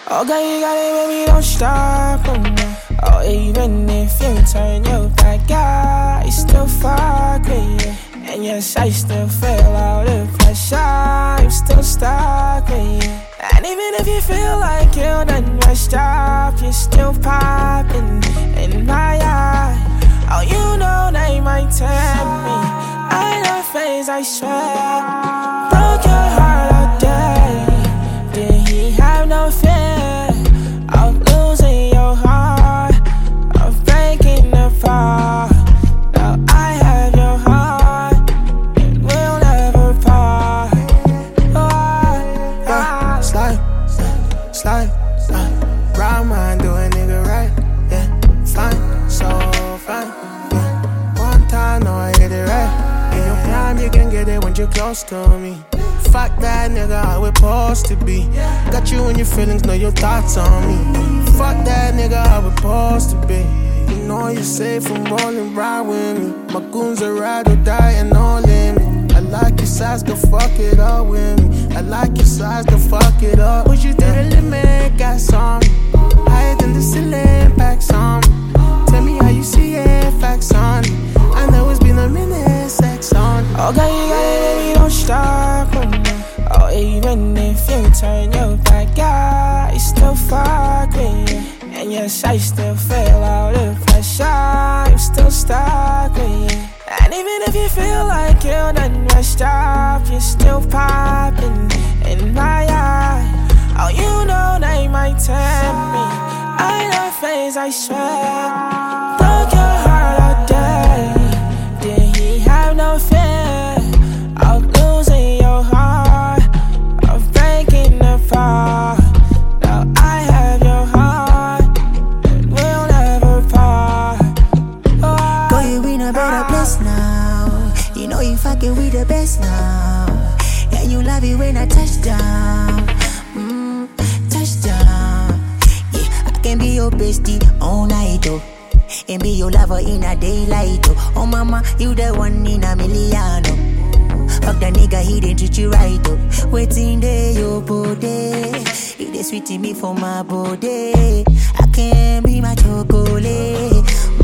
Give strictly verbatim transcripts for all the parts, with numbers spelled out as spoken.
Oh girl, you got it, baby, don't stop, oh no. Oh, even if you turn your back, I still fuck with you. And yes, I still feel all the pressure, I'm still stuck with you. And even if you feel like you done messed up, you're still popping in my eye. Oh, you know they might tempt me, I know face, I swear. Broke your heart all day, did he have no fear of losing your heart, of breaking apart? Now I have your heart, and we'll never part. Oh, yeah. Slide, slide, slide, slide. Proud mind, do a nigga right, yeah. Fine, so fine, yeah. One time, no, I hit it right. In your prime, you can get it when you're close to me. Fuck that nigga, how we supposed to be. Got you in your feelings, know your thoughts on me. Fuck that nigga, how we supposed to be. You know you're safe from rolling right with me. My goons are ride or die and no limit. I like your size, go fuck it up with me. I like your size, go fuck it up. Push you to the limit, got some higher than the ceiling, packs on me. Tell me how you see it, facts on me. I know it's been a minute, sex on me. Oh girl, you got it, baby, don't stop, oh no. Oh, even if you turn your back, I still fuck with you. And yes, I still feel all the pressure, I'm still stuck with you. And even if you feel like you done messed up, you're still popping in my eye. Oh, you know they might tempt me, I know face, I swear. Broke your heart all day, did he have no fear of losing your heart, of breaking apart? Now I have your heart, and we'll never part. Oh, girl, you in a better place now. You know you fucking with the best now. And you love it when I touch down, mm, touch down. Yeah, I can be your bestie all night, oh. And be your lover in a daylight, oh. Oh mama, you the one in a million, oh. Fuck the nigga, he didn't treat you right, oh. Waiting there, your body. It is sweet to me for my body. I can be my chocolate,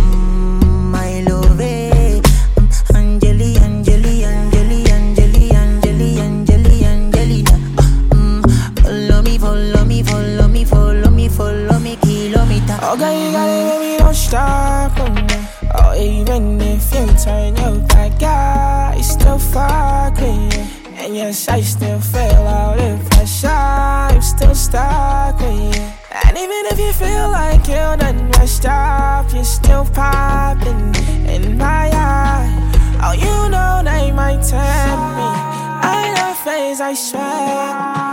mm, my love, eh. mm, Angeli, Angeli, Angeli, Angeli, Angeli, Angeli, Angelina. mm, Follow me, follow me, follow me, follow me, follow me, kilometer. oh girl, you got it, baby, don't stop, oh no. Oh, even if you turn your back, I still fuck with you. And yes, I still feel all the pressure, I'm still stuck with you. And even if you feel like you done messed up, you're still popping in my eye. Oh, you know they might tempt me, I know face, I swear.